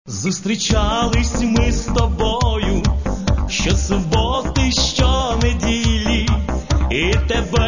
Зустрічались ми з тобою щосуботи, щонеділі, і тебе